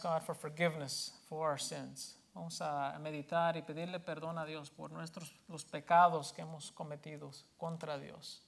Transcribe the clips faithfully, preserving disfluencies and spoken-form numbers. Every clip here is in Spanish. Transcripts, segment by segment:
God for forgiveness for our sins. Vamos a meditar y pedirle perdón a Dios por nuestros los pecados que hemos cometido contra Dios.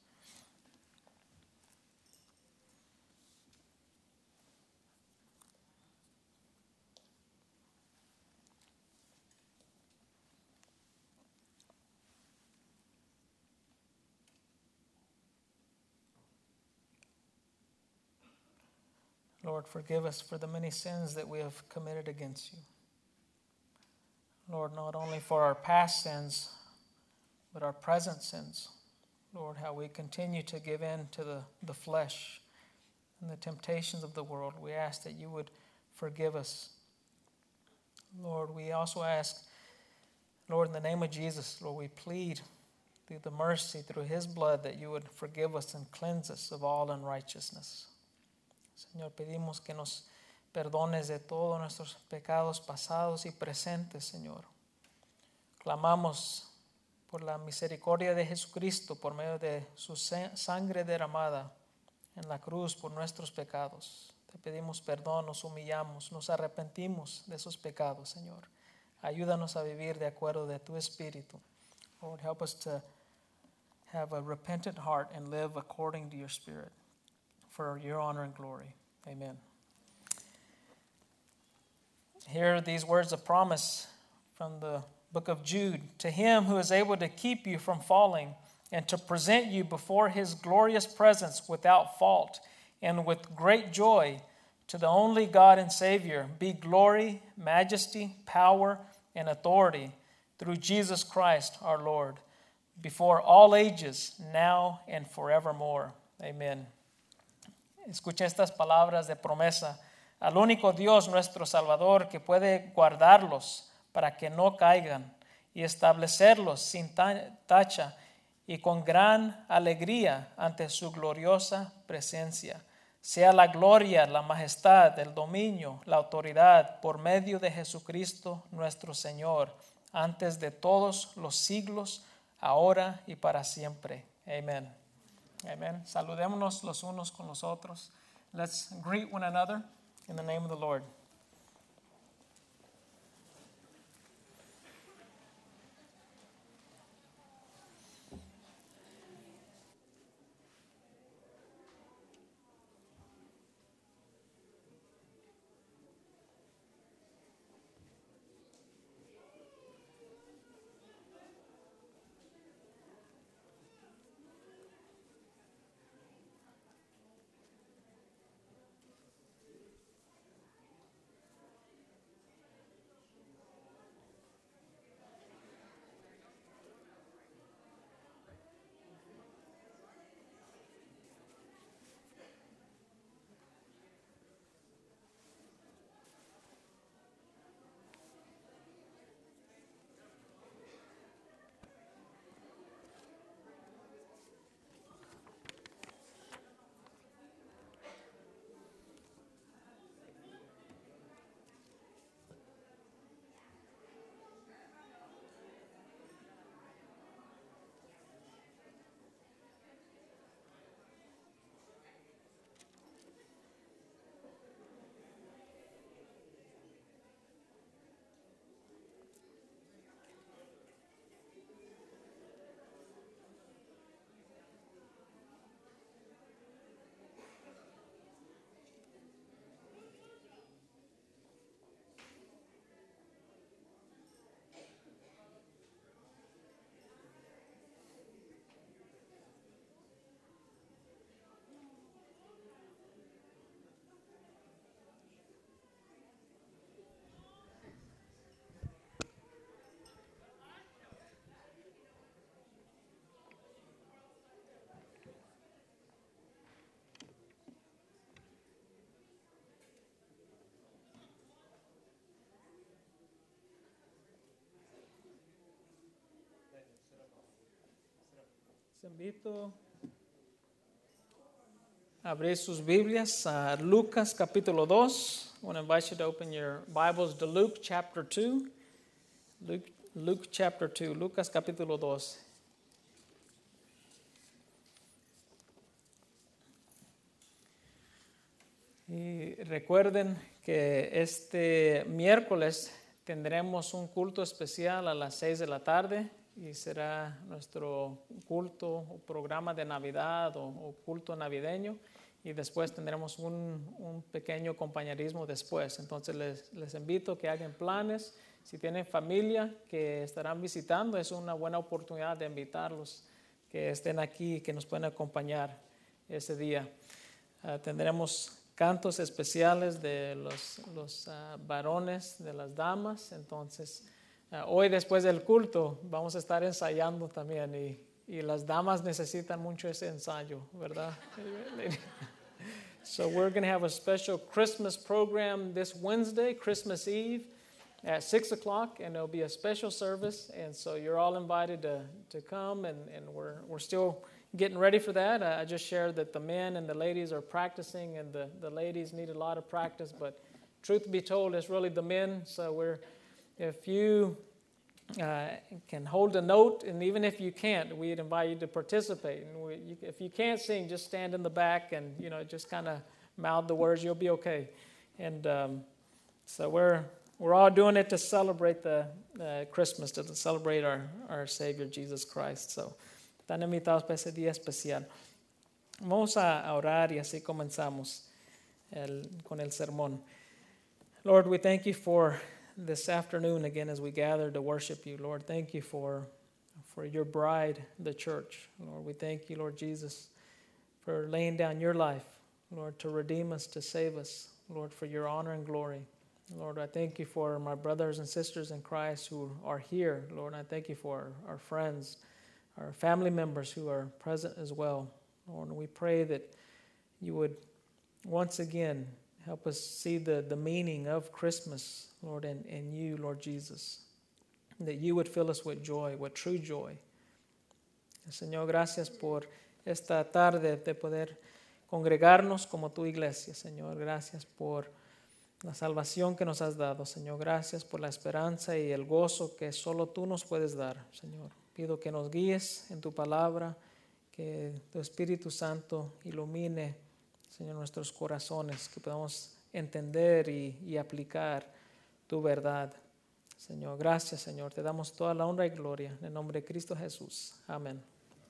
Lord, forgive us for the many sins that we have committed against you. Lord, not only for our past sins, but our present sins. Lord, how we continue to give in to the, the flesh and the temptations of the world. We ask that you would forgive us. Lord, we also ask, Lord, in the name of Jesus, Lord, we plead through the mercy, through his blood, that you would forgive us and cleanse us of all unrighteousness. Señor, pedimos que nos perdones de todos nuestros pecados pasados y presentes, Señor. Clamamos por la misericordia de Jesucristo por medio de su sangre derramada en la cruz por nuestros pecados. Te pedimos perdón, nos humillamos, nos arrepentimos de esos pecados, Señor. Ayúdanos a vivir de acuerdo de tu espíritu. Lord, help us to have a repentant heart and live according to your spirit. For your honor and glory. Amen. Here are these words of promise from the book of Jude. To him who is able to keep you from falling and to present you before his glorious presence without fault and with great joy, to the only God and Savior, be glory, majesty, power, and authority through Jesus Christ our Lord, before all ages, now and forevermore. Amen. Escucha estas palabras de promesa al único Dios nuestro Salvador que puede guardarlos para que no caigan y establecerlos sin tacha y con gran alegría ante su gloriosa presencia. Sea la gloria, la majestad, el dominio, la autoridad por medio de Jesucristo nuestro Señor, antes de todos los siglos, ahora y para siempre. Amén. Amen. Saludémonos los unos con los otros. Let's greet one another in the name of the Lord. Les invito a abrir sus Biblias a Lucas capítulo dos. I want to invite you to open your Bibles to Luke chapter two. Luke, Luke chapter two, Lucas capítulo dos. Y recuerden que este miércoles tendremos un culto especial a las seis de la tarde y será nuestro culto o programa de Navidad o, o culto navideño, y después tendremos un, un pequeño compañerismo después. Entonces les, les invito a que hagan planes. Si tienen familia que estarán visitando, es una buena oportunidad de invitarlos que estén aquí, que nos puedan acompañar ese día. Uh, tendremos cantos especiales de los, los uh, varones, de las damas. Entonces, uh, hoy después del culto vamos a estar ensayando también, y, y las damas necesitan mucho ese ensayo, ¿verdad? So we're going to have a special Christmas program this Wednesday, Christmas Eve, at six o'clock, and there'll be a special service, and so you're all invited to, to come, and, and we're, we're still getting ready for that. I just shared that the men and the ladies are practicing, and the, the ladies need a lot of practice, but truth be told, it's really the men. So we're, if you uh, can hold a note, and even if you can't, we'd invite you to participate. And we, you, if you can't sing, just stand in the back and, you know, just kind of mouth the words. You'll be okay. And um, so we're we're all doing it to celebrate the uh, Christmas, to celebrate our, our Savior, Jesus Christ. So están invitados para ese día especial. Vamos a orar y así comenzamos el, con el sermón. Lord, we thank you for this afternoon again as we gather to worship you. Lord, thank you for, for your bride, the church. Lord, we thank you, Lord Jesus, for laying down your life, Lord, to redeem us, to save us, Lord, for your honor and glory. Lord, I thank you for my brothers and sisters in Christ who are here. Lord, I thank you for our, our friends, our family members who are present as well. Lord, we pray that you would once again help us see the, the meaning of Christmas, Lord, and, and you, Lord Jesus, that you would fill us with joy, with true joy. Señor, gracias por esta tarde de poder congregarnos como tu iglesia. Señor, gracias por la salvación que nos has dado. Señor, gracias por la esperanza y el gozo que solo tú nos puedes dar, Señor. Pido que nos guíes en tu palabra, que tu Espíritu Santo ilumine, Señor, nuestros corazones, que podamos entender y, y aplicar tu verdad. Señor, gracias, Señor. Te damos toda la honra y gloria en el nombre de Cristo Jesús. Amén.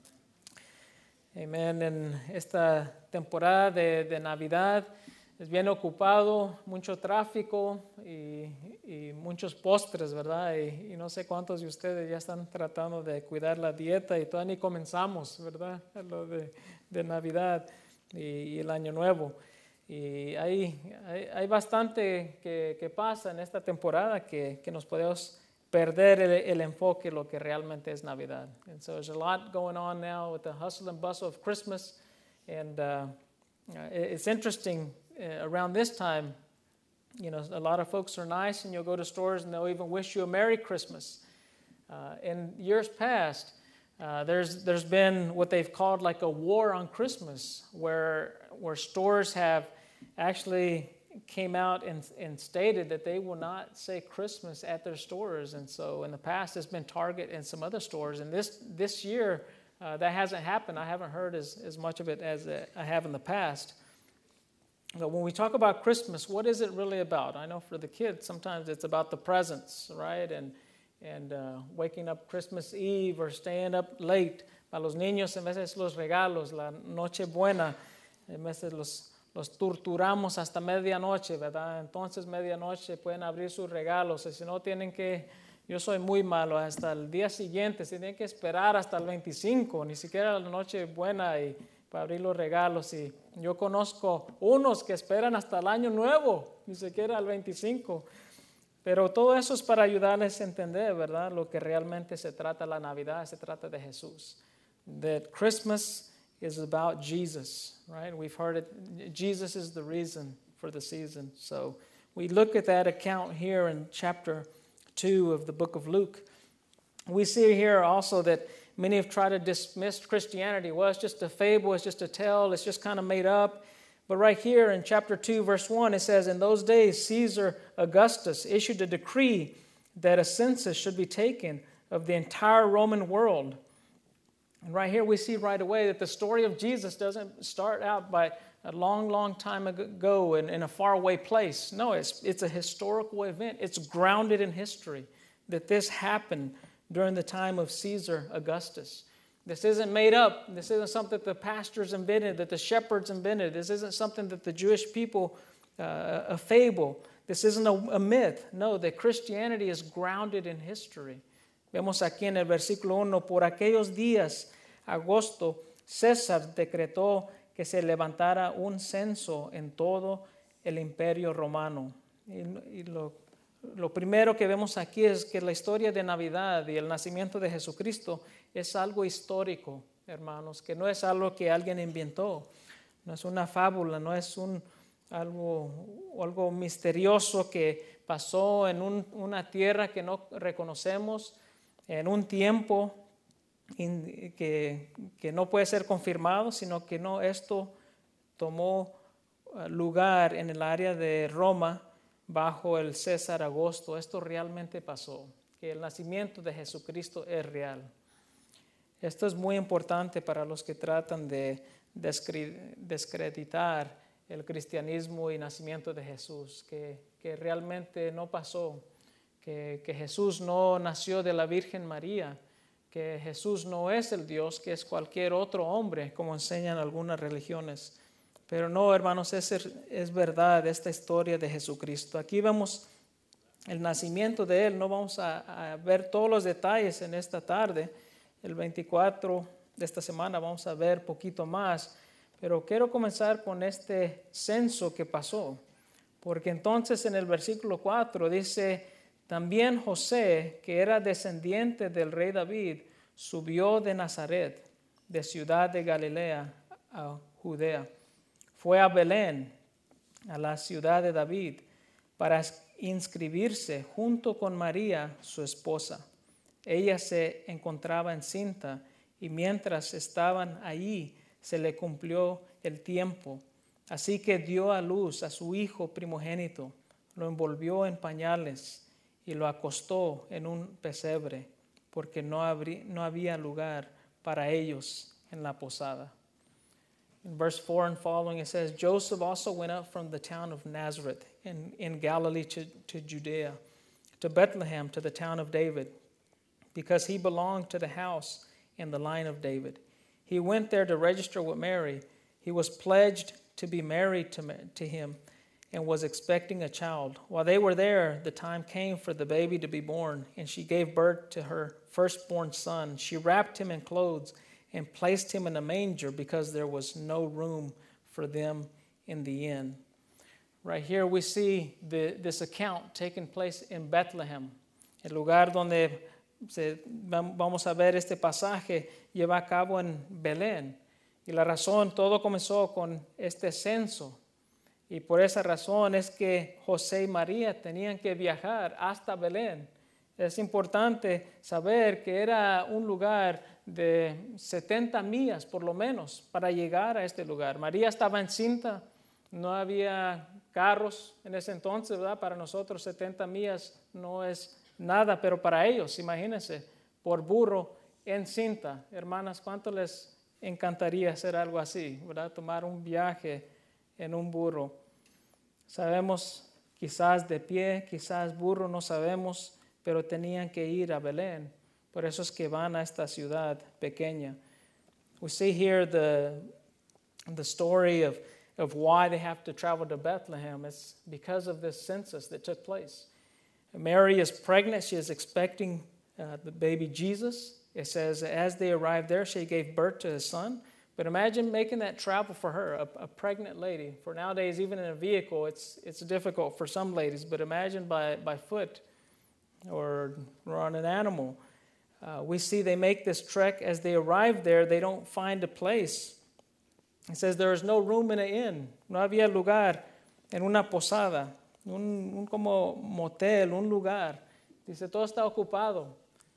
Amén. En esta temporada de, de Navidad es bien ocupado, mucho tráfico y, y muchos postres, ¿verdad? Y, y no sé cuántos de ustedes ya están tratando de cuidar la dieta y todavía ni comenzamos, ¿verdad? Lo de, de Navidad y, y el Año Nuevo. Y hay, hay, hay bastante que, que pasa en esta temporada que, que nos podemos perder el, el enfoque de lo que realmente es Navidad. And so there's a lot going on now with the hustle and bustle of Christmas. And uh, it's interesting. Uh, around this time, you know, a lot of folks are nice, and you'll go to stores and they'll even wish you a Merry Christmas. Uh, in years past, uh, there's there's been what they've called like a war on Christmas, where where stores have actually came out and, and stated that they will not say Christmas at their stores. And so in the past, it's been Target and some other stores. And this this year, uh, that hasn't happened. I haven't heard as, as much of it as uh, I have in the past. But when we talk about Christmas, what is it really about? I know for the kids, sometimes it's about the presents, right? And and uh, waking up Christmas Eve or staying up late. Para los niños, en veces los regalos, la noche buena, en veces los, los torturamos hasta medianoche, ¿verdad? Entonces, medianoche pueden abrir sus regalos. Y si no, tienen que, yo soy muy malo, hasta el día siguiente, si tienen que esperar hasta el veinticinco, ni siquiera la noche buena y para abrir los regalos. Y yo conozco unos que esperan hasta el año nuevo, ni siquiera el veinticinco. Pero todo eso es para ayudarles a entender, ¿verdad? Lo que realmente se trata la Navidad, se trata de Jesús. That Christmas is about Jesus, right? We've heard it. Jesus is the reason for the season. So we look at that account here in chapter two of the book of Luke. We see here also that many have tried to dismiss Christianity. Well, it's just a fable, it's just a tale, it's just kind of made up. But right here in chapter two, verse one, it says, "In those days, Caesar Augustus issued a decree that a census should be taken of the entire Roman world." And right here we see right away that the story of Jesus doesn't start out by a long, long time ago in, in a faraway place. No, it's, it's a historical event. It's grounded in history that this happened during the time of Caesar Augustus. This isn't made up. This isn't something that the pastors invented, that the shepherds invented. This isn't something that the Jewish people, uh, a fable. This isn't a, a myth. No, that Christianity is grounded in history. Vemos aquí en el versículo uno, por aquellos días, agosto, César decretó que se levantara un censo en todo el imperio romano. Y, y lo, lo primero que vemos aquí es que la historia de Navidad y el nacimiento de Jesucristo es algo histórico, hermanos, que no es algo que alguien inventó, no es una fábula, no es un, algo, algo misterioso que pasó en un, una tierra que no reconocemos, en un tiempo que, que no puede ser confirmado, sino que no, esto tomó lugar en el área de Roma bajo el César Augusto. Esto realmente pasó, que el nacimiento de Jesucristo es real. Esto es muy importante para los que tratan de descreditar el cristianismo y nacimiento de Jesús, que, que realmente no pasó, que, que Jesús no nació de la Virgen María, que Jesús no es el Dios, que es cualquier otro hombre, como enseñan algunas religiones. Pero no, hermanos, es, es verdad esta historia de Jesucristo. Aquí vemos el nacimiento de Él. No vamos a, a ver todos los detalles en esta tarde. El veinticuatro de esta semana vamos a ver poquito más. Pero quiero comenzar con este censo que pasó. Porque entonces en el versículo cuatro dice, también José, que era descendiente del rey David, subió de Nazaret, de ciudad de Galilea a Judea. Fue a Belén, a la ciudad de David, para inscribirse junto con María, su esposa. Ella se encontraba encinta y mientras estaban allí se le cumplió el tiempo. Así que dio a luz a su hijo primogénito, lo envolvió en pañales y lo acostó en un pesebre, porque no, habría, no había lugar para ellos en la posada. In verse four and following, it says, Joseph also went up from the town of Nazareth in, in Galilee to, to Judea, to Bethlehem, to the town of David, because he belonged to the house and the line of David. He went there to register with Mary. He was pledged to be married to, to him and was expecting a child. While they were there, the time came for the baby to be born, and she gave birth to her firstborn son. She wrapped him in clothes and placed him in a manger because there was no room for them in the inn. Right here we see the, this account taking place in Bethlehem, el lugar donde se, vamos a ver este pasaje lleva a cabo en Belén. Y la razón, todo comenzó con este censo. Y por esa razón es que José y María tenían que viajar hasta Belén. Es importante saber que era un lugar de setenta millas por lo menos para llegar a este lugar. María estaba encinta, no había carros en ese entonces, ¿verdad? Para nosotros setenta millas no es nada, pero para ellos, imagínense, por burro encinta. Hermanas, ¿cuánto les encantaría hacer algo así, ¿verdad? Tomar un viaje en un burro? Sabemos, quizás de pie, quizás burro, no sabemos, pero tenían que ir a Belén. Por eso es que van a esta ciudad pequeña. We see here the, the story of, of why they have to travel to Bethlehem. It's because of this census that took place. Mary is pregnant. She is expecting uh, the baby Jesus. It says, as they arrived there, she gave birth to his son. But imagine making that travel for her, a, a pregnant lady. For nowadays, even in a vehicle, it's it's difficult for some ladies. But imagine by, by foot or, or on an animal. Uh, we see they make this trek. As they arrive there, they don't find a place. It says there is no room in an inn. No había lugar en una posada, un, un como motel, un lugar. Dice, todo está ocupado.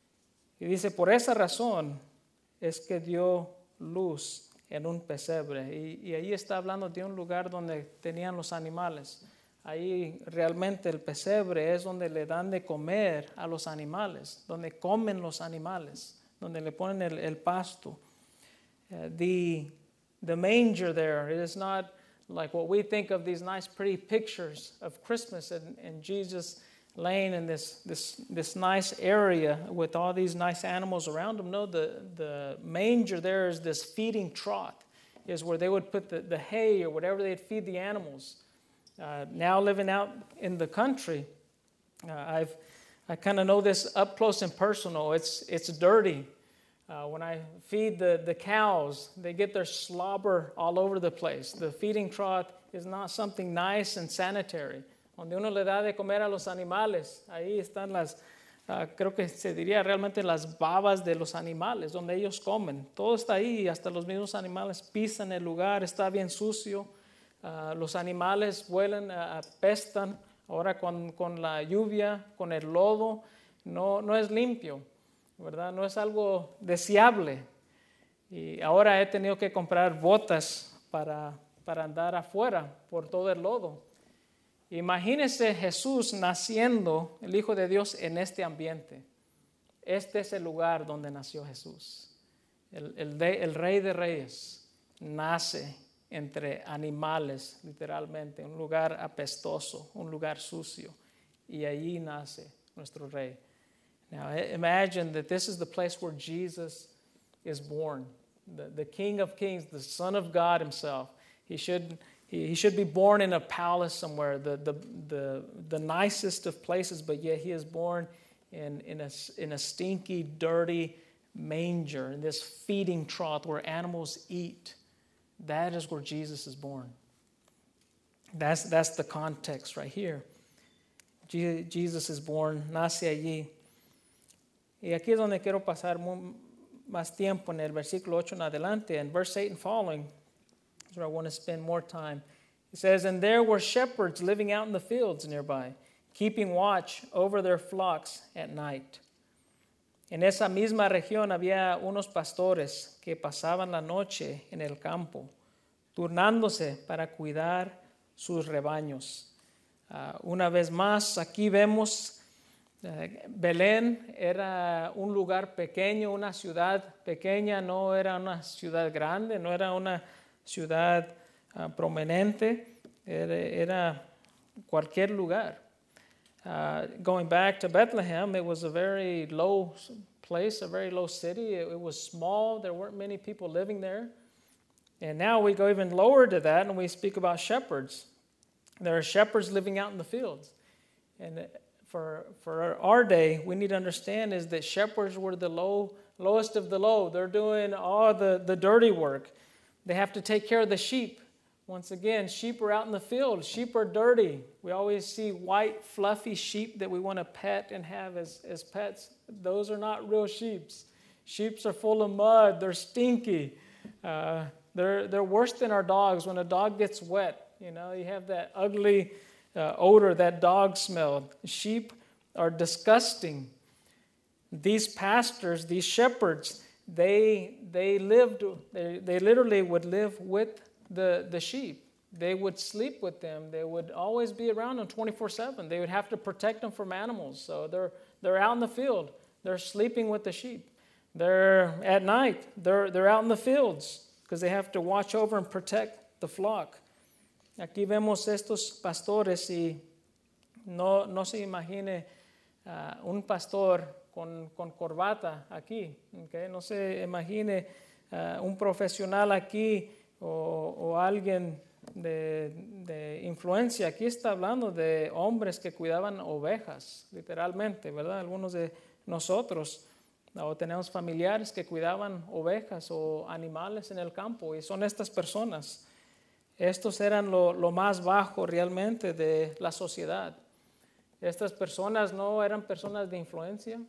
Y dice, por esa razón es que dio luz en un pesebre. Y, y ahí está hablando de un lugar donde tenían los animales. Ahí realmente el pesebre es donde le dan de comer a los animales, donde comen los animales, donde le ponen el, el pasto. Uh, the, the manger there, it is not like what we think of these nice, pretty pictures of Christmas and, and Jesus laying in this, this, this nice area with all these nice animals around him. No, the, the manger there is this feeding trough, is where they would put the, the hay or whatever they'd feed the animals. Uh, now living out in the country, uh, I've I kind of know this up close and personal. It's it's dirty. Uh, when I feed the, the cows, they get their slobber all over the place. The feeding trough is not something nice and sanitary. Donde uno le da de comer a los animales, ahí están las, uh, creo que se diría realmente las babas de los animales, donde ellos comen. Todo está ahí, hasta los mismos animales pisan el lugar, está bien sucio. Uh, los animales vuelan, uh, apestan. Ahora con, con la lluvia, con el lodo, no, no es limpio, ¿verdad? No es algo deseable. Y ahora he tenido que comprar botas para, para andar afuera por todo el lodo. Imagínese Jesús naciendo, el Hijo de Dios, en este ambiente. Este es el lugar donde nació Jesús. El, el, de, el Rey de Reyes nace entre animales, literalmente, un lugar apestoso, un lugar sucio, y allí nace nuestro Rey. Now, imagine that this is the place where Jesus is born, the, the King of Kings, the Son of God himself. He should, he, he should be born in a palace somewhere, the, the, the, the nicest of places, but yet he is born in, in, a, in a stinky, dirty manger, in this feeding trough where animals eat. That is where Jesus is born. That's, that's the context right here. Jesus is born, nace allí. Y aquí es donde quiero pasar muy, más tiempo en el versículo ocho en adelante. And verse eight and following is where I want to spend more time. It says, "And there were shepherds living out in the fields nearby, keeping watch over their flocks at night. En esa misma región había unos pastores que pasaban la noche en el campo, turnándose para cuidar sus rebaños." Uh, una vez más, aquí vemos uh, Belén era un lugar pequeño, una ciudad pequeña, no era una ciudad grande, no era una ciudad uh, prominente, era, era cualquier lugar. Uh, going back to Bethlehem, it was a very low place, a very low city. It, it was small. There weren't many people living there. And now we go even lower to that, and we speak about shepherds. There are shepherds living out in the fields. And for, for our day, we need to understand is that shepherds were the low, lowest of the low. They're doing all the, the dirty work. They have to take care of the sheep. Once again, sheep are out in the field. Sheep are dirty. We always see white, fluffy sheep that we want to pet and have as, as pets. Those are not real sheep. Sheep are full of mud. They're stinky. Uh, they're, they're worse than our dogs. When a dog gets wet, you know, you have that ugly uh, odor, that dog smell. Sheep are disgusting. These pastors, these shepherds, they, they lived, they, they literally would live with The, the sheep. They would sleep with them. They would always be around them twenty-four seven. They would have to protect them from animals. So they're, they're out in the field. They're sleeping with the sheep. They're at night. They're, they're out in the fields because they have to watch over and protect the flock. Aquí vemos estos pastores y no, no se imagine uh, un pastor con, con corbata aquí. Okay? No se imagine uh, un profesional aquí O, o alguien de, de influencia. Aquí está hablando de hombres que cuidaban ovejas, literalmente, ¿verdad? Algunos de nosotros o tenemos familiares que cuidaban ovejas o animales en el campo y son estas personas. Estos eran lo, lo más bajo realmente de la sociedad. Estas personas no eran personas de influencia.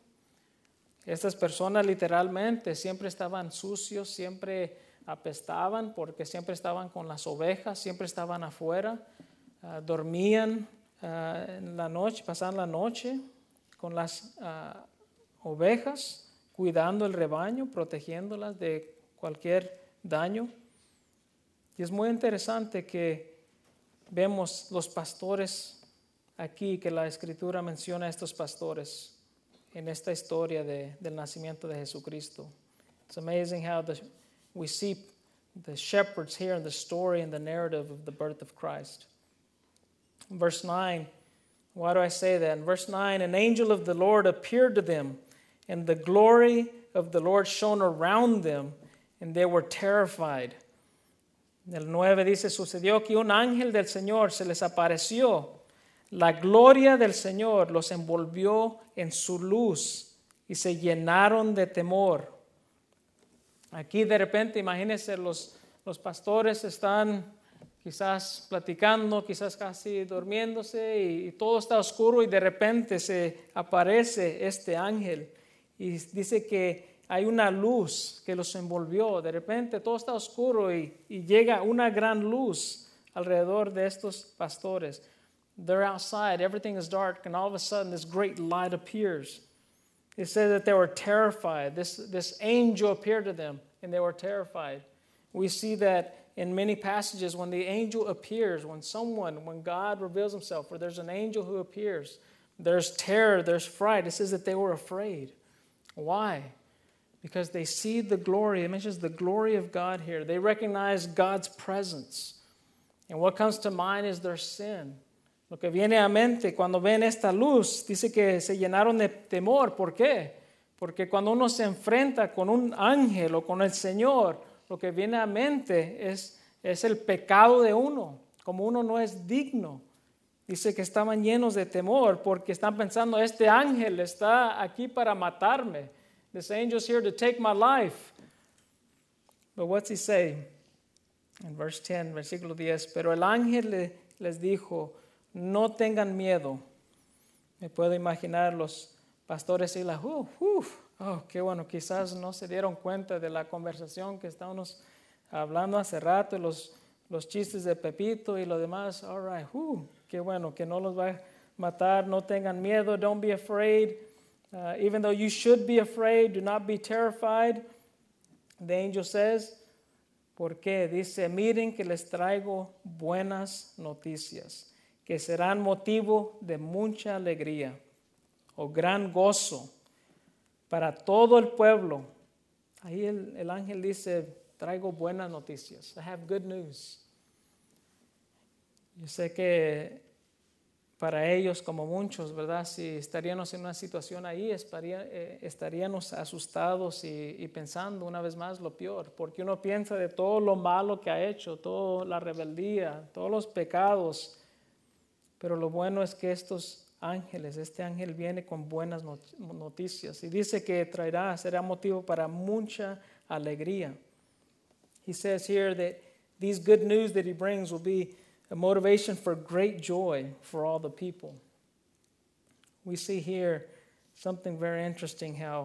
Estas personas literalmente siempre estaban sucios, siempre apestaban porque siempre estaban con las ovejas, siempre estaban afuera, uh, dormían uh, en la noche, pasaban la noche con las uh, ovejas, cuidando el rebaño, protegiéndolas de cualquier daño. Y es muy interesante que vemos los pastores aquí, que la Escritura menciona a estos pastores en esta historia de, del nacimiento de Jesucristo. It's amazing how the We see the shepherds here in the story and the narrative of the birth of Christ. In verse nine, why do I say that? In verse nine, an angel of the Lord appeared to them, and the glory of the Lord shone around them, and they were terrified. El nueve dice, sucedió que un ángel del Señor se les apareció. La gloria del Señor los envolvió en su luz y se llenaron de temor. Aquí de repente, imagínense, los, los pastores están quizás platicando, quizás casi durmiéndose y, y todo está oscuro y de repente se aparece este ángel y dice que hay una luz que los envolvió. De repente todo está oscuro y, y llega una gran luz alrededor de estos pastores. They're outside, everything is dark, and all of a sudden this great light appears. It says that they were terrified. This, this angel appeared to them, and they were terrified. We see that in many passages when the angel appears, when someone, when God reveals himself, or there's an angel who appears, there's terror, there's fright. It says that they were afraid. Why? Because they see the glory. It mentions the glory of God here. They recognize God's presence. And what comes to mind is their sin. Lo que viene a mente cuando ven esta luz, dice que se llenaron de temor. ¿Por qué? Porque cuando uno se enfrenta con un ángel o con el Señor, lo que viene a mente es, es el pecado de uno, como uno no es digno. Dice que estaban llenos de temor porque están pensando, este ángel está aquí para matarme. This angel's here to take my life. But what's he say? In verse ten, versículo diez, pero el ángel le, les dijo, no tengan miedo. Me puedo imaginar los pastores y la, uh, uh, oh, qué bueno, quizás no se dieron cuenta de la conversación que estábamos hablando hace rato, los, los chistes de Pepito y lo demás. All right, uh, qué bueno, que no los va a matar, no tengan miedo, don't be afraid. Uh, even though you should be afraid, do not be terrified. The angel says, ¿por qué? Dice, miren que les traigo buenas noticias, que serán motivo de mucha alegría o gran gozo para todo el pueblo. Ahí el, el ángel dice, traigo buenas noticias. I have good news. Yo sé que para ellos, como muchos, ¿verdad? Si estaríamos en una situación ahí, estaría, eh, estaríamos asustados y, y pensando una vez más lo peor, porque uno piensa de todo lo malo que ha hecho, toda la rebeldía, todos los pecados. Pero lo bueno es que estos ángeles, este ángel viene con buenas noticias y dice que traerá, será motivo para mucha alegría. He says here that these good news that he brings will be a motivation for great joy for all the people. We see here something very interesting, how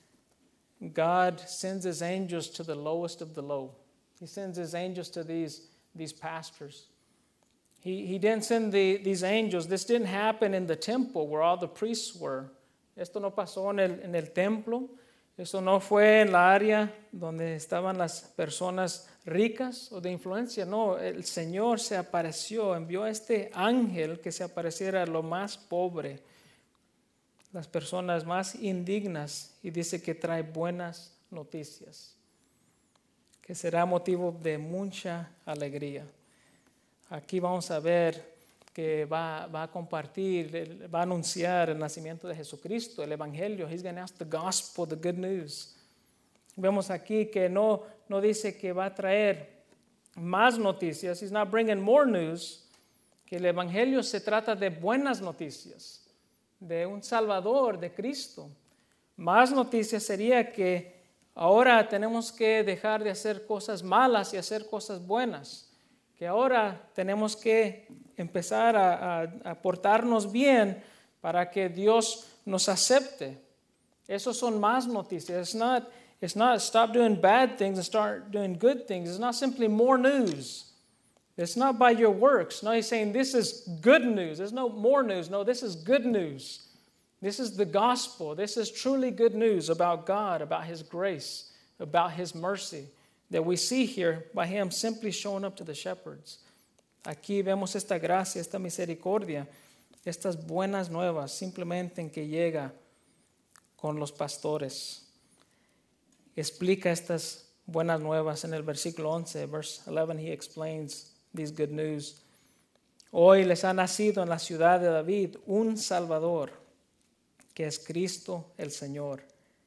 God sends his angels to the lowest of the low. He sends his angels to these, these pastors. He, he didn't send the, these angels. This didn't happen in the temple where all the priests were. Esto no pasó en el, en el templo. Esto no fue en la área donde estaban las personas ricas o de influencia. No, el Señor se apareció, envió a este ángel que se apareciera a lo más pobre, las personas más indignas, y dice que trae buenas noticias, que será motivo de mucha alegría. Aquí vamos a ver que va, va a compartir, va a anunciar el nacimiento de Jesucristo, el Evangelio. He's going to announce the gospel, the good news. Vemos aquí que no, no dice que va a traer más noticias. He's not bringing more news. Que el Evangelio se trata de buenas noticias, de un Salvador, de Cristo. Más noticias sería que ahora tenemos que dejar de hacer cosas malas y hacer cosas buenas. Que ahora tenemos que empezar a, a, a portarnos bien para que Dios nos acepte. Esos son más noticias. It's not, it's not stop doing bad things and start doing good things. It's not simply more news. It's not by your works. No, he's saying this is good news. There's no more news. No, this is good news. This is the gospel. This is truly good news about God, about his grace, about his mercy, that we see here by him simply showing up to the shepherds. Aquí vemos esta gracia, esta misericordia, estas buenas nuevas simplemente en que llega con los pastores. Explica estas buenas nuevas en el versículo once. Verse eleven, he explains these good news. Hoy les ha nacido en la ciudad de David un Salvador, que es Cristo el Señor.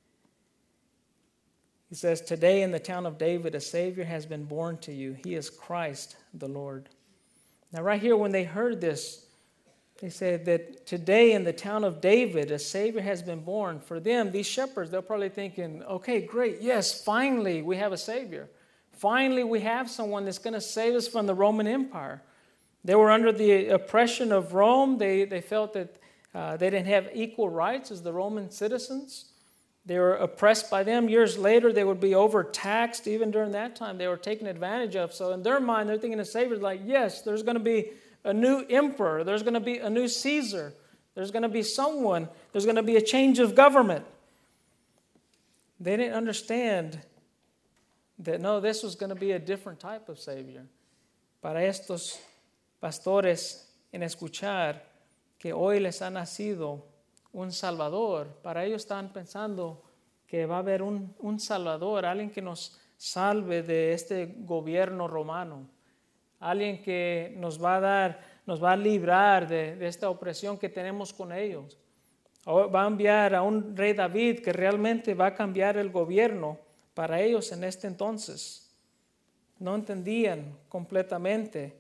He says, today in the town of David, a Savior has been born to you. He is Christ the Lord. Now right here, when they heard this, they said that today in the town of David, a Savior has been born. For them, these shepherds, they're probably thinking, okay, great, yes, finally we have a Savior. Finally we have someone that's going to save us from the Roman Empire. They were under the oppression of Rome. They, they felt that uh, they didn't have equal rights as the Roman citizens. They were oppressed by them. Years later, they would be overtaxed. Even during that time, they were taken advantage of. So in their mind, they're thinking of Savior like, yes, there's going to be a new emperor. There's going to be a new Caesar. There's going to be someone. There's going to be a change of government. They didn't understand that, no, this was going to be a different type of Savior. Para estos pastores, en escuchar que hoy les ha nacido un Salvador, para ellos están pensando que va a haber un, un Salvador, alguien que nos salve de este gobierno romano, alguien que nos va a dar, nos va a librar de, de esta opresión que tenemos con ellos. Va a enviar a un rey David que realmente va a cambiar el gobierno para ellos en este entonces. No entendían completamente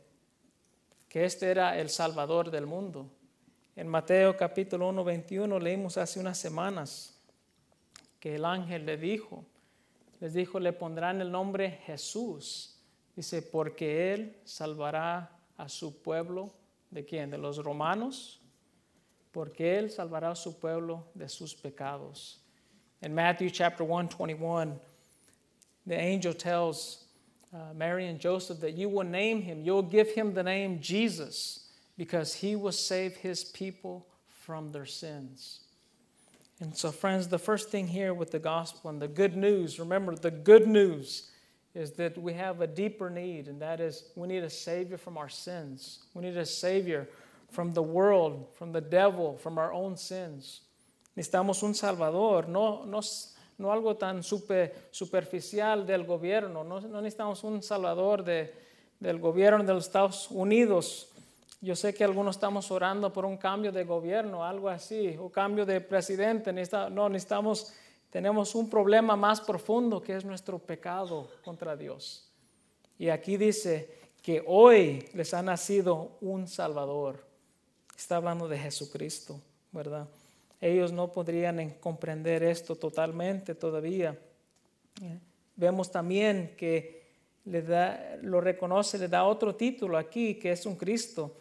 que este era el Salvador del mundo. En Mateo capítulo uno, veintiuno leímos hace unas semanas que el ángel le dijo, les dijo, le pondrán el nombre Jesús. Dice, porque Él salvará a su pueblo, ¿de quién? De los romanos. Porque Él salvará a su pueblo de sus pecados. In Matthew chapter one, twenty-one, the angel tells uh, Mary and Joseph that you will name him, you will give him the name Jesus, because he will save his people from their sins. And so, friends, the first thing here with the gospel and the good news, remember, the good news is that we have a deeper need, and that is we need a Savior from our sins. We need a Savior from the world, from the devil, from our own sins. Necesitamos un Salvador, no, no, no algo tan super, superficial del gobierno. No, no necesitamos un Salvador de, del gobierno de los Estados Unidos. Yo sé que algunos estamos orando por un cambio de gobierno, algo así, o cambio de presidente. No, necesitamos, tenemos un problema más profundo que es nuestro pecado contra Dios. Y aquí dice que hoy les ha nacido un Salvador. Está hablando de Jesucristo, ¿verdad? Ellos no podrían comprender esto totalmente todavía. Vemos también que le da, lo reconoce, le da otro título aquí, que es un Cristo.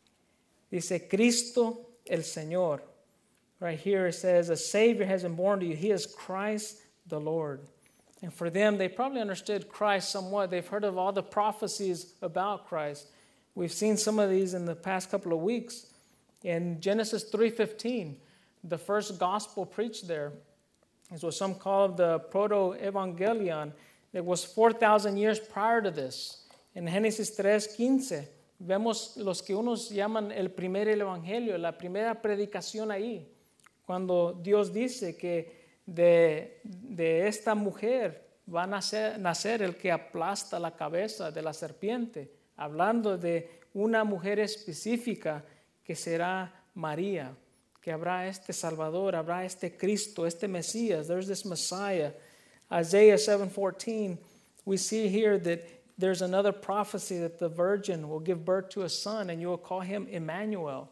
Dice, Cristo el Señor. Right here it says, a Savior has been born to you. He is Christ the Lord. And for them, they probably understood Christ somewhat. They've heard of all the prophecies about Christ. We've seen some of these in the past couple of weeks. In Genesis three fifteen, the first gospel preached there is what some call the Proto-Evangelion. It was four thousand years prior to this. In Génesis tres quince, vemos los que unos llaman el primer evangelio, la primera predicación ahí, cuando Dios dice que de, de esta mujer va a nacer, nacer el que aplasta la cabeza de la serpiente, hablando de una mujer específica que será María, que habrá este Salvador, habrá este Cristo, este Mesías. There's this Messiah. Isaiah seven fourteen, we see here that there's another prophecy that the virgin will give birth to a son and you will call him Emmanuel.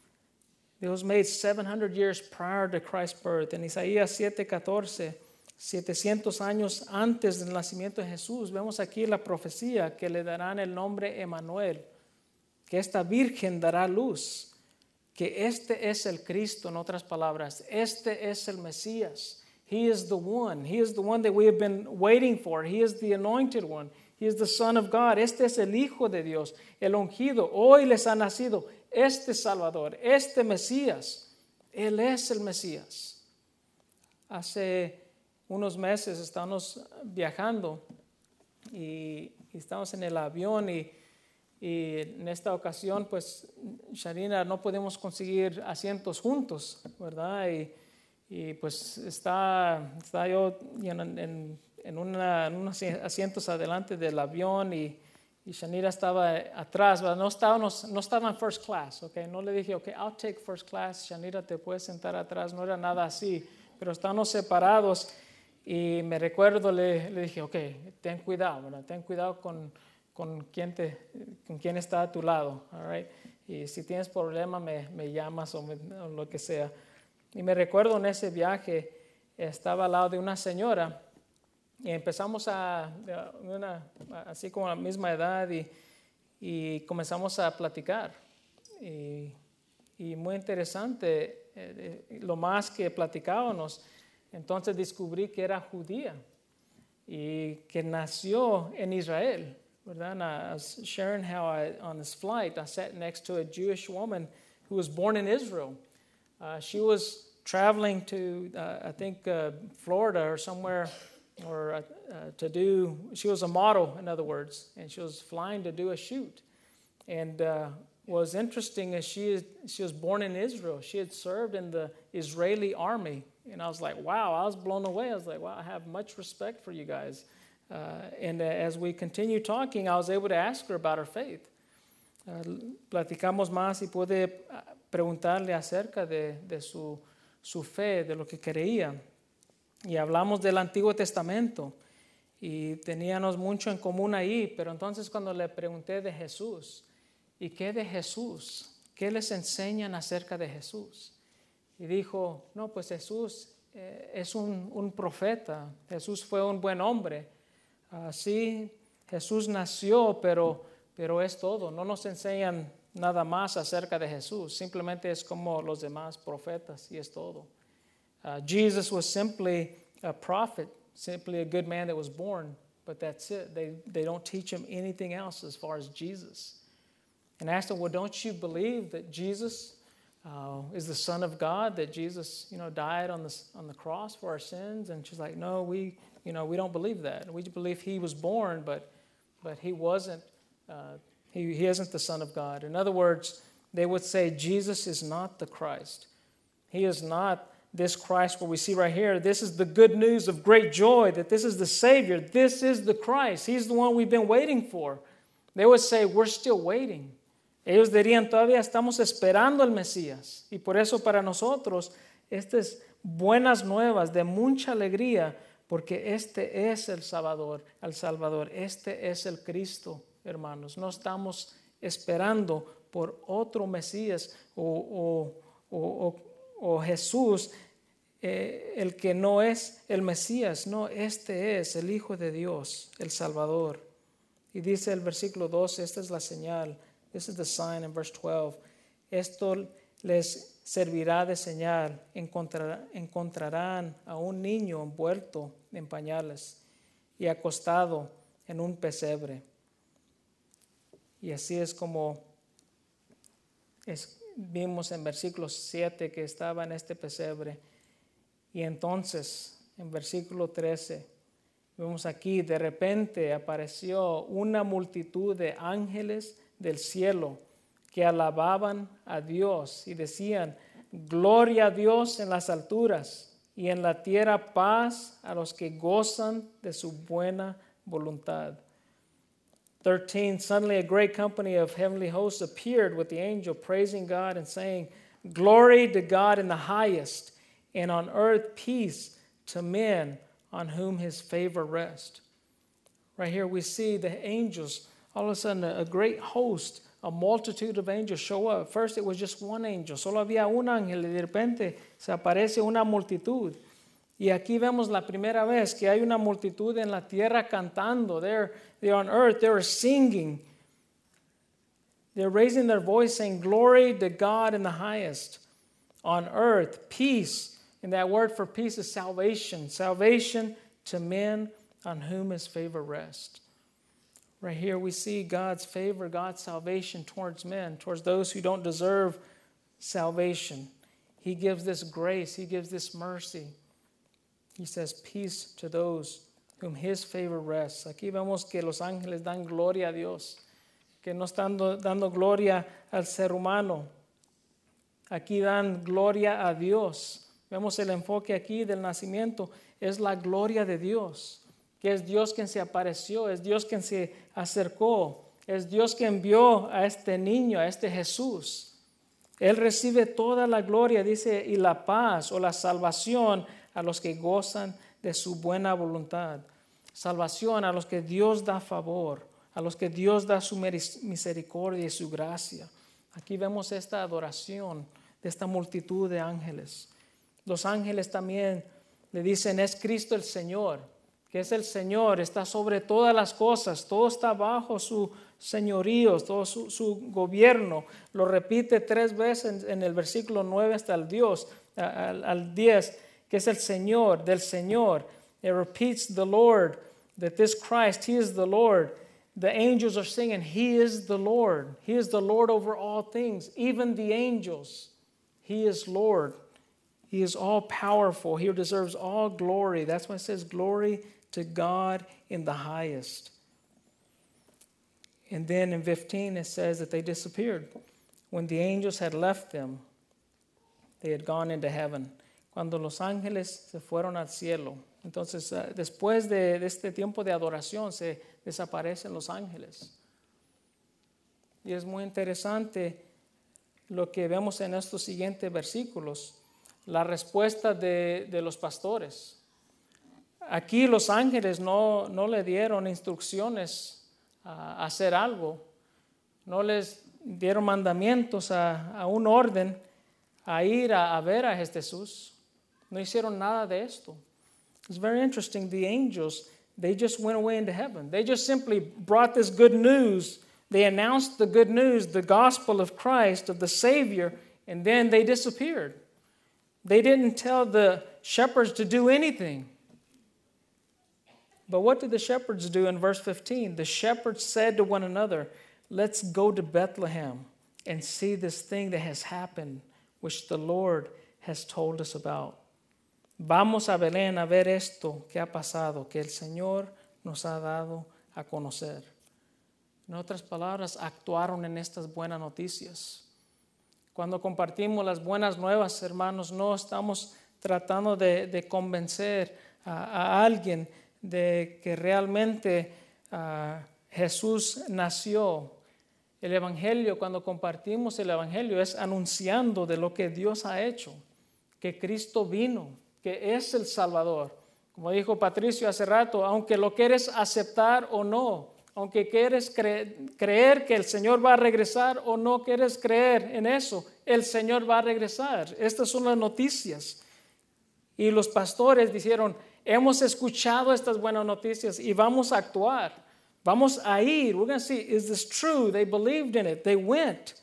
It was made seven hundred years prior to Christ's birth. En Isaías siete catorce, setecientos años antes del nacimiento de Jesús, vemos aquí la profecía que le darán el nombre Emmanuel, que esta virgen dará luz, que este es el Cristo, en otras palabras, este es el Mesías. He is the one. He is the one that we have been waiting for. He is the anointed one. He is the Son of God. Este es el Hijo de Dios, el ungido. Hoy les ha nacido este Salvador, este Mesías. Él es el Mesías. Hace unos meses estábamos viajando y, y estábamos en el avión y, y en esta ocasión, pues, Sharina, no podemos conseguir asientos juntos, ¿verdad? Y, y pues está, está yo en, en, en, una, en unos asientos adelante del avión y, y Shanira estaba atrás, ¿verdad? No estábamos, no estaba en first class, okay? No le dije, ok, I'll take first class, Shanira, te puedes sentar atrás, no era nada así, pero estábamos separados y me recuerdo, le, le dije, ok, ten cuidado, ¿verdad? Ten cuidado con, con, quién te, con quién está a tu lado, all right? Y si tienes problema me, me llamas o, me, o lo que sea. Y me recuerdo en ese viaje, estaba al lado de una señora y empezamos a, una, así como a la misma edad, y, y comenzamos a platicar. Y, y muy interesante, eh, lo más que platicábamos, entonces descubrí que era judía y que nació en Israel, ¿verdad? And I was sharing how I, on this flight, I sat next to a Jewish woman who was born in Israel. Uh, she was traveling to, uh, I think, uh, Florida or somewhere, or uh, uh, to do, she was a model, in other words, and she was flying to do a shoot. And uh, what was interesting is she, is, she was born in Israel. She had served in the Israeli army. And I was like, wow, I was blown away. I was like, wow, I have much respect for you guys. Uh, and uh, as we continued talking, I was able to ask her about her faith. Uh, platicamos más y pude preguntarle acerca de, de su su fe, de lo que creía. Y hablamos del Antiguo Testamento y teníamos mucho en común ahí, pero entonces cuando le pregunté de Jesús, ¿y qué de Jesús? ¿Qué les enseñan acerca de Jesús? Y dijo, no, pues Jesús eh, es un, un profeta, Jesús fue un buen hombre. Uh, sí, Jesús nació, pero, pero es todo, no nos enseñan nada más acerca de Jesús, simplemente es como los demás profetas y es todo. Uh, Jesus was simply a prophet, simply a good man that was born, but that's it. They, they don't teach him anything else as far as Jesus. And I asked him, well, don't you believe that Jesus uh, is the Son of God, that Jesus, you know, died on the, on the cross for our sins? And she's like, no, we, you know, we don't believe that. We believe he was born, but, but he wasn't uh, He, he isn't the Son of God. In other words, they would say Jesus is not the Christ. He is not this Christ what we see right here. This is the good news of great joy, that this is the Savior. This is the Christ. He's the one we've been waiting for. They would say, we're still waiting. Ellos dirían, todavía estamos esperando al Mesías. Y por eso para nosotros, estas buenas nuevas de mucha alegría, porque este es el Salvador, el Salvador. Este es el Cristo. Hermanos, no estamos esperando por otro Mesías o, o, o, o Jesús, eh, el que no es el Mesías, no, este es el Hijo de Dios, el Salvador. Y dice el versículo doce, esta es la señal, this is the sign in verse twelve, esto les servirá de señal, encontrar, encontrarán a un niño envuelto en pañales y acostado en un pesebre. Y así es como es, vimos en versículo siete que estaba en este pesebre. Y entonces, en versículo trece, vemos aquí, de repente apareció una multitud de ángeles del cielo que alababan a Dios y decían, gloria a Dios en las alturas y en la tierra paz a los que gozan de su buena voluntad. thirteen, suddenly a great company of heavenly hosts appeared with the angel, praising God and saying, glory to God in the highest, and on earth peace to men on whom his favor rests. Right here we see the angels, all of a sudden a, a great host, a multitude of angels show up. First it was just one angel, solo había un ángel, y de repente se aparece una multitud. Y aquí vemos la primera vez que hay una multitud en la tierra cantando. They're, they're on earth, they're singing. They're raising their voice saying, glory to God in the highest. On earth, peace. And that word for peace is salvation. Salvation to men on whom his favor rests. Right here we see God's favor, God's salvation towards men, towards those who don't deserve salvation. He gives this grace, he gives this mercy. He says, peace to those whom his favor rests. Aquí vemos que los ángeles dan gloria a Dios, que no están dando gloria al ser humano. Aquí dan gloria a Dios. Vemos el enfoque aquí del nacimiento, es la gloria de Dios, que es Dios quien se apareció, es Dios quien se acercó, es Dios quien envió a este niño, a este Jesús. Él recibe toda la gloria, dice, y la paz o la salvación a los que gozan de su buena voluntad. Salvación a los que Dios da favor, a los que Dios da su misericordia y su gracia. Aquí vemos esta adoración de esta multitud de ángeles. Los ángeles también le dicen, es Cristo el Señor, que es el Señor, está sobre todas las cosas, todo está bajo su señorío, todo su, su gobierno. Lo repite tres veces en, en el versículo nueve hasta el Dios, al, al diez, que es el Señor, del Señor. It repeats the Lord, that this Christ, He is the Lord. The angels are singing, He is the Lord. He is the Lord over all things, even the angels. He is Lord. He is all powerful. He deserves all glory. That's why it says glory to God in the highest. And then in fifteen it says that they disappeared. When the angels had left them, they had gone into heaven. Cuando los ángeles se fueron al cielo. Entonces, uh, después de, de este tiempo de adoración, se desaparecen los ángeles. Y es muy interesante lo que vemos en estos siguientes versículos, la respuesta de, de los pastores. Aquí los ángeles no, no le dieron instrucciones a hacer algo, no les dieron mandamientos a, a un orden, a ir a, a ver a Jesús. No hicieron nada de esto. It's very interesting. The angels, they just went away into heaven. They just simply brought this good news. They announced the good news, the gospel of Christ, of the Savior, and then they disappeared. They didn't tell the shepherds to do anything. But what did the shepherds do in verse fifteen? The shepherds said to one another, let's go to Bethlehem and see this thing that has happened, which the Lord has told us about. Vamos a Belén a ver esto que ha pasado, que el Señor nos ha dado a conocer. En otras palabras, actuaron en estas buenas noticias. Cuando compartimos las buenas nuevas, hermanos, no estamos tratando de, de convencer a, a alguien de que realmente uh, Jesús nació. El Evangelio, cuando compartimos el Evangelio, es anunciando de lo que Dios ha hecho, que Cristo vino, que es el Salvador. Como dijo Patricio hace rato, aunque lo quieres aceptar o no, aunque quieres cre- creer que el Señor va a regresar o no quieres creer en eso, el Señor va a regresar. Estas son las noticias. Y los pastores dijeron, hemos escuchado estas buenas noticias y vamos a actuar. Vamos a ir. We're going to see, is this true? They believed in it. They went.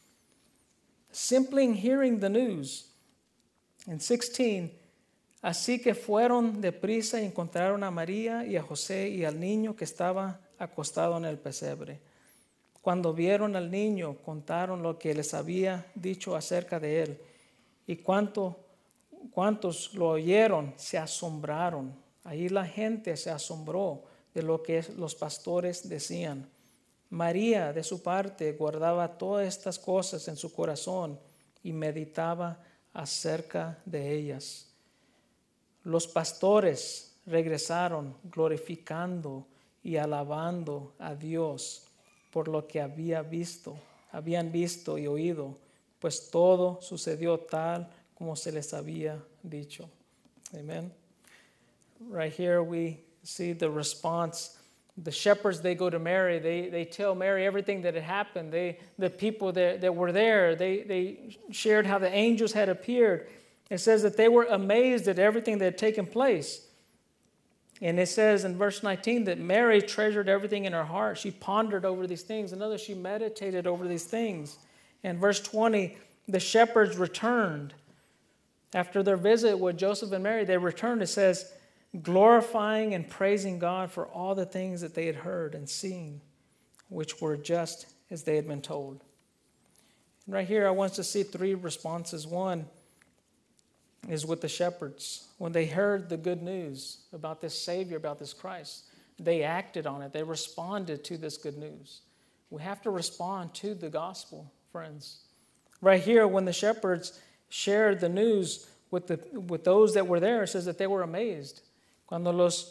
Simply in hearing the news. In sixteen, así que fueron deprisa y encontraron a María y a José y al niño que estaba acostado en el pesebre. Cuando vieron al niño, contaron lo que les había dicho acerca de él. Y cuanto, cuantos lo oyeron, se asombraron. Ahí la gente se asombró de lo que los pastores decían. María, de su parte, guardaba todas estas cosas en su corazón y meditaba acerca de ellas. Los pastores regresaron glorificando y alabando a Dios por lo que había visto, habían visto y oído, pues todo sucedió tal como se les había dicho. Amen. Right here we see the response. The shepherds, they go to Mary. They, they tell Mary everything that had happened. They, the people that, that were there, they, they shared how the angels had appeared. It says that they were amazed at everything that had taken place. And it says in verse nineteen that Mary treasured everything in her heart. She pondered over these things. In other, she meditated over these things. And verse twenty, the shepherds returned. After their visit with Joseph and Mary, they returned. It says, glorifying and praising God for all the things that they had heard and seen, which were just as they had been told. And right here, I want us to see three responses. One is with the shepherds. When they heard the good news about this Savior, about this Christ, they acted on it. They responded to this good news. We have to respond to the gospel, friends. Right here, when the shepherds shared the news with, the, with those that were there, it says that they were amazed. Cuando los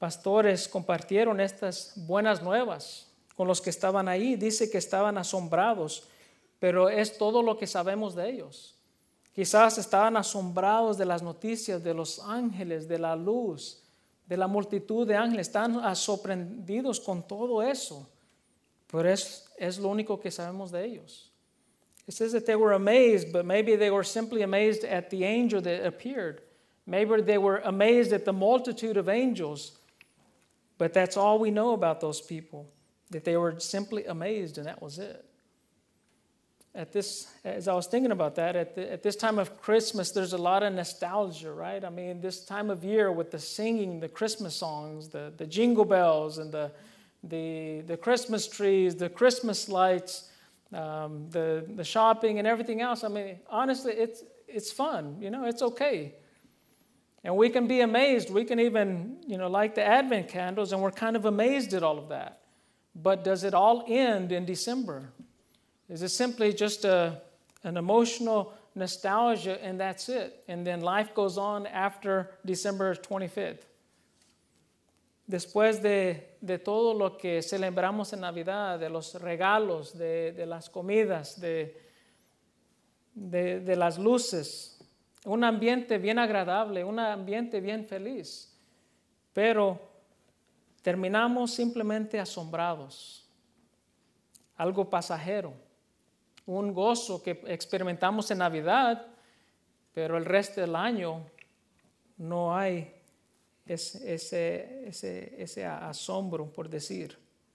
pastores compartieron estas buenas nuevas con los que estaban ahí. Dice que estaban asombrados, pero es todo lo que sabemos de ellos. Quizás estaban asombrados de las noticias de los ángeles, de la luz, de la multitud de ángeles. Están sorprendidos con todo eso, pero es, es lo único que sabemos de ellos. It says that they were amazed, but maybe they were simply amazed at the angel that appeared. Maybe they were amazed at the multitude of angels, but that's all we know about those people, that they were simply amazed, and that was it. At this, as I was thinking about that, at, the, at this time of Christmas, there's a lot of nostalgia, right? I mean, this time of year with the singing, the Christmas songs, the, the jingle bells, and the, the, the Christmas trees, the Christmas lights, um, the, the shopping and everything else. I mean, honestly, it's, it's fun. You know, it's okay. And we can be amazed. We can even, you know, light the Advent candles, and we're kind of amazed at all of that. But does it all end in December? Is it simply just a, an emotional nostalgia and that's it? And then life goes on after December twenty-fifth. Después de, de todo lo que celebramos en Navidad, de los regalos, de, de las comidas, de, de, de las luces, un ambiente bien agradable, un ambiente bien feliz. Pero terminamos simplemente asombrados. Algo pasajero. Un gozo que experimentamos en Navidad, pero el resto del año no hay ese, ese, ese, ese asombro, por decir.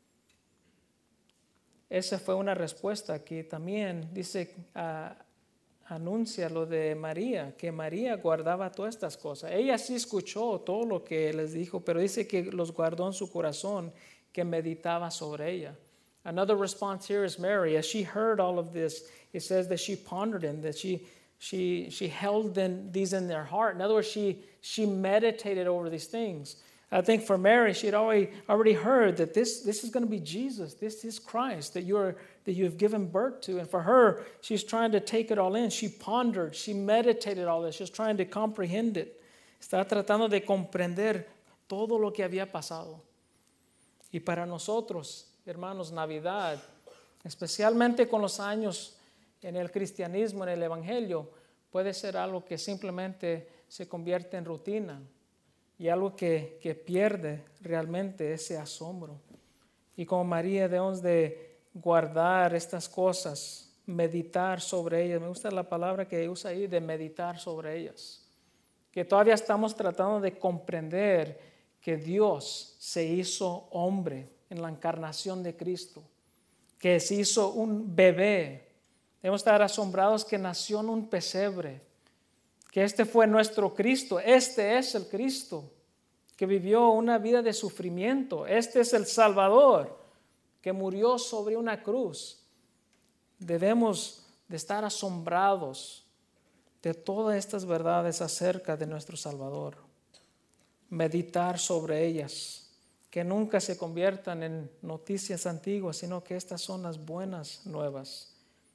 Esa fue una respuesta que también dice, uh, anuncia lo de María, que María guardaba todas estas cosas. Ella sí escuchó todo lo que les dijo, pero dice que los guardó en su corazón, que meditaba sobre ella. Another response here is Mary. As she heard all of this, it says that she pondered them, that she she she held them, these in their heart. In other words, she she meditated over these things. I think for Mary, she had already already heard that this this is going to be Jesus. This is Christ that you're that you've given birth to. And for her, she's trying to take it all in. She pondered, she meditated all this. She's trying to comprehend it. Está tratando de comprender todo lo que había pasado. Y para nosotros, hermanos, Navidad, especialmente con los años en el cristianismo, en el evangelio, puede ser algo que simplemente se convierte en rutina y algo que, que pierde realmente ese asombro. Y como María debemos de guardar estas cosas, meditar sobre ellas. Me gusta la palabra que usa ahí, de meditar sobre ellas. Que todavía estamos tratando de comprender que Dios se hizo hombre en la encarnación de Cristo, que se hizo un bebé. Debemos estar asombrados que nació en un pesebre, que este fue nuestro Cristo. Este es el Cristo que vivió una vida de sufrimiento. Este es el Salvador que murió sobre una cruz. Debemos de estar asombrados de todas estas verdades acerca de nuestro Salvador. Meditar sobre ellas. Que nunca se conviertan en noticias antiguas, sino que estas son las buenas nuevas.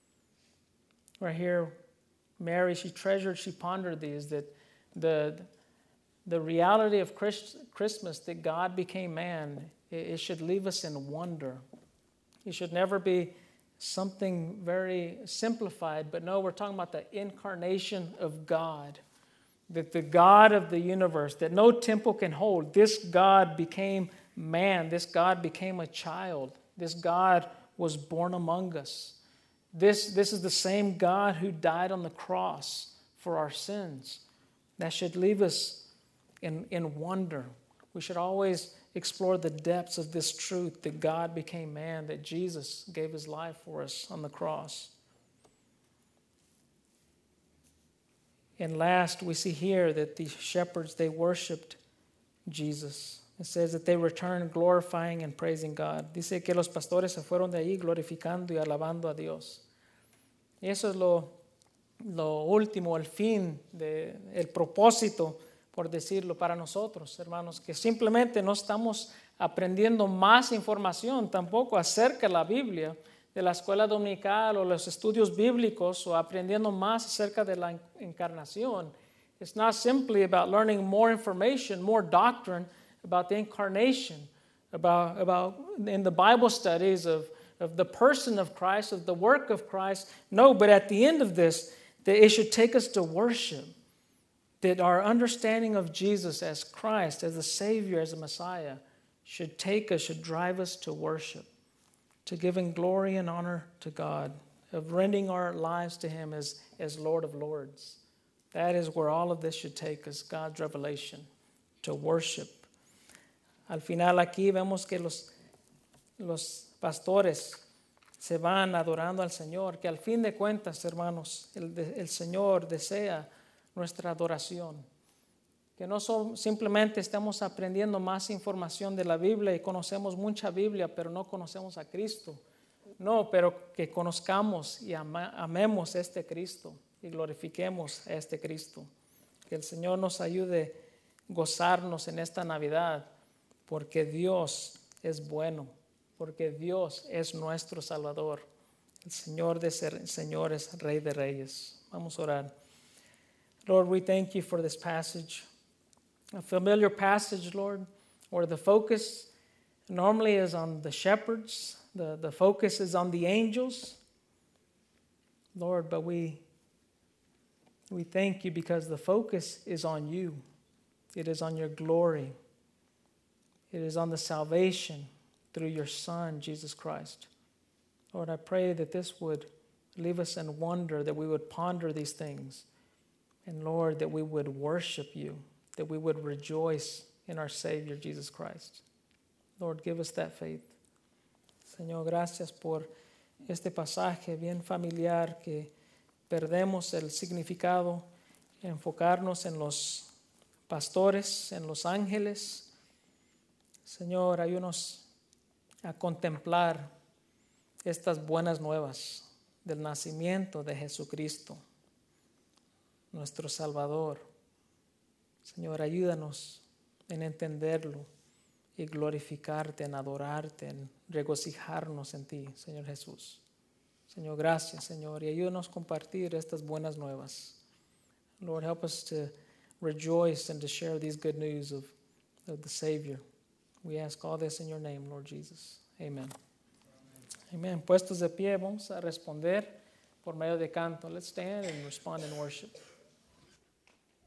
Right here, Mary, she treasured, she pondered these, that the, the reality of Christmas, that God became man, it, it should leave us in wonder. It should never be something very simplified, but no, we're talking about the incarnation of God. That the God of the universe, that no temple can hold, this God became man, this God became a child, this God was born among us. This, this is the same God who died on the cross for our sins. That should leave us in, in wonder. We should always explore the depths of this truth that God became man, that Jesus gave his life for us on the cross. And last, we see here that the shepherds, they worshiped Jesus. It says that they returned glorifying and praising God. Dice que los pastores se fueron de ahí glorificando y alabando a Dios. Y eso es lo, lo último, el fin, de, el propósito, por decirlo, para nosotros, hermanos, que simplemente no estamos aprendiendo más información tampoco acerca de la Biblia, de la escuela dominical o los estudios bíblicos, o aprendiendo más acerca de la encarnación. It's not simply about learning more information, more doctrine about the incarnation, about, about in the Bible studies of, of the person of Christ, of the work of Christ. No, but at the end of this, that it should take us to worship. That our understanding of Jesus as Christ, as the Savior, as the Messiah, should take us, should drive us to worship, to giving glory and honor to God, of rending our lives to Him as, as Lord of Lords. That is where all of this should take us, God's revelation, to worship. Al final aquí vemos que los, los pastores se van adorando al Señor, que al fin de cuentas, hermanos, el, el Señor desea nuestra adoración. Que no so, simplemente estamos aprendiendo más información de la Biblia y conocemos mucha Biblia, pero no conocemos a Cristo. No, pero que conozcamos y ama, amemos a este Cristo y glorifiquemos a este Cristo. Que el Señor nos ayude a gozarnos en esta Navidad, porque Dios es bueno, porque Dios es nuestro Salvador, el Señor de ser, señores, Rey de Reyes. Vamos a orar. Lord, we thank you for this passage, a familiar passage, Lord, where the focus normally is on the shepherds, the, the focus is on the angels, Lord, but we, we thank you because the focus is on you. It is on your glory. It is on the salvation through your Son, Jesus Christ. Lord, I pray that this would leave us in wonder, that we would ponder these things. And Lord, that we would worship you, that we would rejoice in our Savior, Jesus Christ. Lord, give us that faith. Señor, gracias por este pasaje bien familiar que perdemos el significado, enfocarnos en los pastores, en los ángeles. Señor, ayúdanos a contemplar estas buenas nuevas del nacimiento de Jesucristo, nuestro Salvador. Señor, ayúdanos en entenderlo y glorificarte, en adorarte, en regocijarnos en ti, Señor Jesús. Señor, gracias, Señor, y ayúdanos a compartir estas buenas nuevas. Lord, help us to rejoice and to share these good news of, of the Savior. We ask all this in your name, Lord Jesus. Amen. Amen. Puestos de pie, vamos a responder por medio de canto. Let's stand and respond in worship.